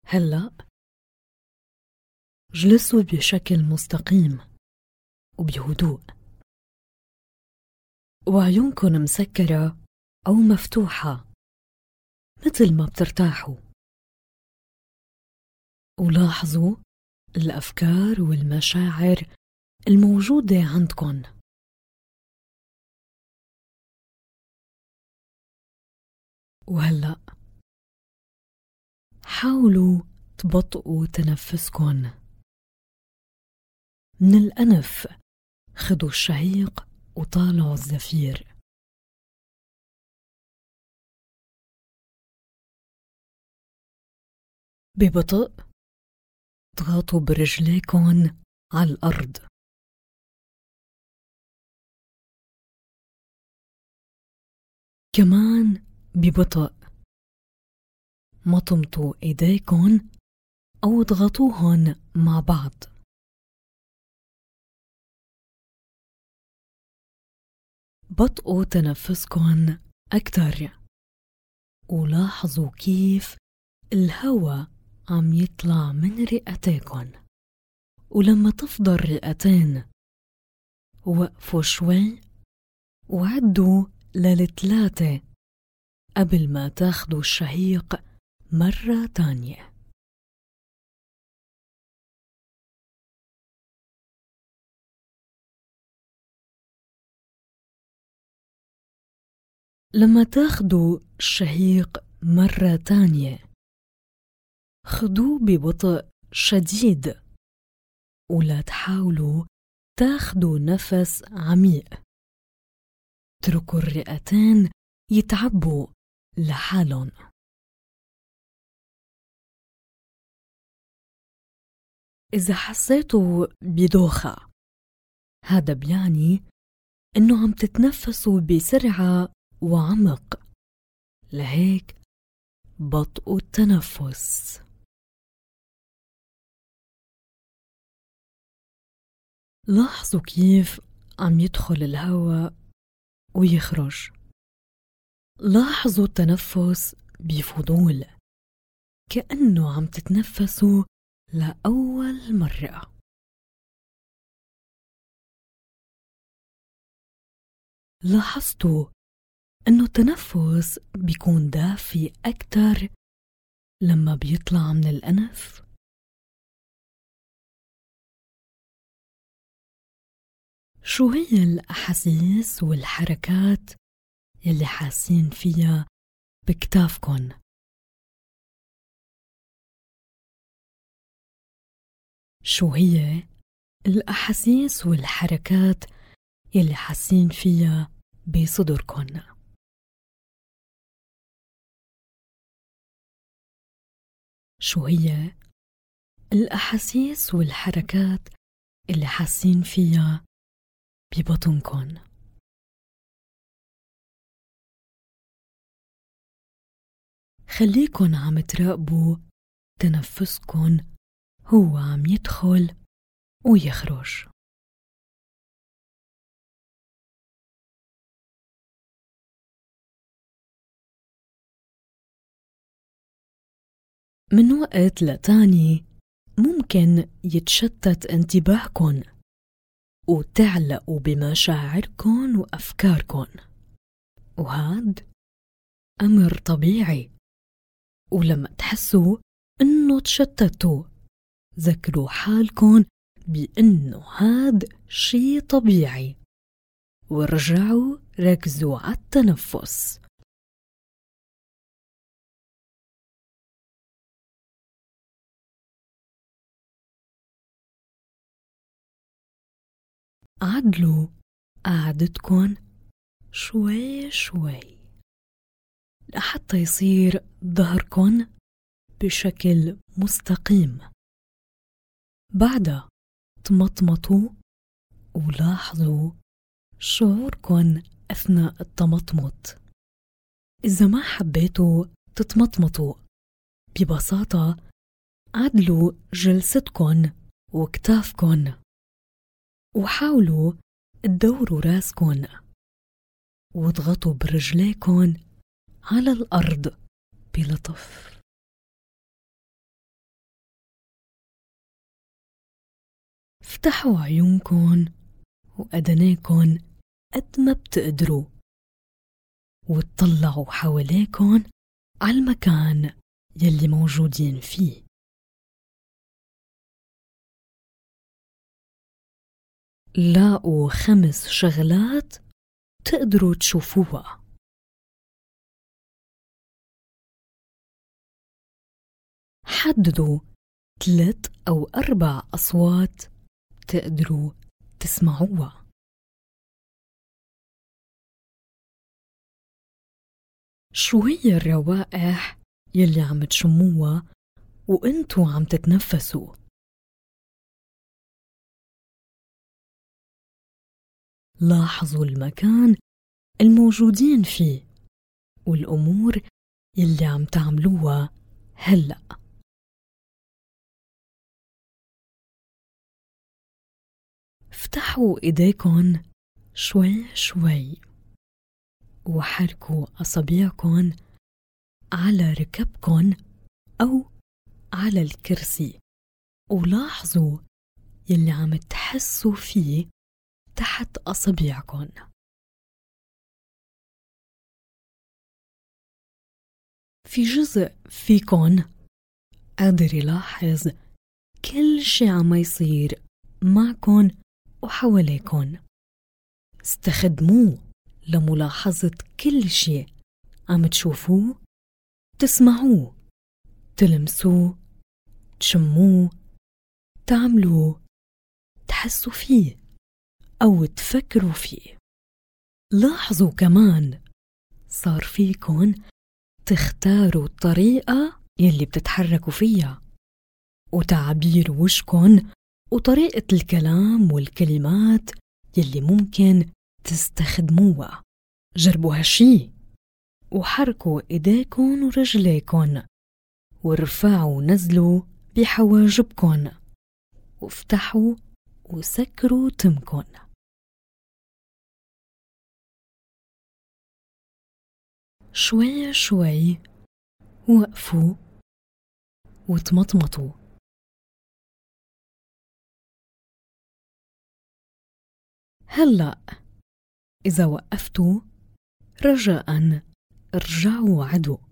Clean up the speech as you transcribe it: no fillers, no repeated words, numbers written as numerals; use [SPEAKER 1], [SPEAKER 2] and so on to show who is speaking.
[SPEAKER 1] هلأ جلسوا بشكل مستقيم وبهدوء، وعيونكن مسكرة أو مفتوحة مثل ما بترتاحوا، ولاحظوا الأفكار والمشاعر الموجودة عندكن. وهلأ حاولوا تبطئوا تنفسكن من الأنف، خدوا الشهيق وطالعوا الزفير. ببطء اضغطوا برجليكن على الأرض. كمان ببطء مطمطوا ايديكن أو اضغطوهن مع بعض. بطئوا تنفسكن أكتر، ولاحظوا كيف الهواء عم يطلع من رئتيكن. ولما تفضى الرئتين وقفوا شوي وعدوا ل3 قبل ما تاخدوا الشهيق مرة تانية. لما تاخدوا الشهيق مرة تانية خدوه ببطء شديد، ولا تحاولوا تاخدوا نفس عميق. اتركوا الرئتين يتعبوا لحالهم. إذا حسيتوا بدوخة، هذا بيعني إنه عم تتنفسوا بسرعة وعمق، لهيك بطئوا التنفس. لاحظوا كيف عم يدخل الهواء ويخرج. لاحظوا التنفس بفضول، كأنه عم تتنفسوا لأول مرة. لاحظتوا إنه التنفس بيكون دافي أكتر لما بيطلع من الأنف. شو هي الأحاسيس والحركات يلي حاسين فيها بكتافكن؟ شو هي الأحاسيس والحركات يلي حاسين فيها بصدركن؟ شو هي الأحاسيس والحركات اللي حاسين فيها ببطنكن؟ خليكن عم تراقبوا تنفسكن هو عم يدخل ويخرج. من وقت لتاني ممكن يتشتت انتباهكن وتعلقوا بمشاعركن وأفكاركن، وهاد أمر طبيعي. ولما تحسوا إنه تشتتوا، ذكروا حالكن بإنه هاد شي طبيعي، ورجعوا ركزوا على التنفس. عدلوا قعدتكن شوي شوي لحتى يصير ظهركن بشكل مستقيم. بعدها تمطمطوا ولاحظوا شعوركن أثناء التمطمط. إذا ما حبيتوا تتمطمطوا، ببساطة عدلوا جلستكن وكتافكن، وحاولوا تدوروا راسكن واضغطوا برجليكن على الأرض بلطف. افتحوا عيونكن وأدناكن قد ما بتقدروا، وتطلعوا حواليكن على المكان يلي موجودين فيه. لاقوا 5 شغلات تقدروا تشوفوها. حددوا 3 أو 4 أصوات تقدروا تسمعوها. شو هي الروائح يلي عم تشموها وانتو عم تتنفسوا؟ لاحظوا المكان الموجودين فيه والأمور يلي عم تعملوها هلأ. افتحوا ايديكن شوي شوي وحركوا أصابعكن على ركبكن أو على الكرسي، ولاحظوا يلي عم تحسوا فيه تحت أصابعكن. في جزء فيكن قادر يلاحظ كل شي عم يصير معكن وحواليكن. استخدموه لملاحظة كل شي عم تشوفوه، تسمعوه، تلمسوه، تشموه، تعملوه، تحسوا فيه أو تفكروا فيه. لاحظوا كمان صار فيكن تختاروا الطريقة يلي بتتحركوا فيها وتعبير وشكن وطريقة الكلام والكلمات يلي ممكن تستخدموها. جربوا هالشي وحركوا ايديكن ورجليكن وارفعوا ونزلوا بحواجبكن وافتحوا وسكروا تمكن. شوي شوي وقفوا وتمطمطوا. هلأ إذا وقفتوا رجاءً ارجعوا وعدوا.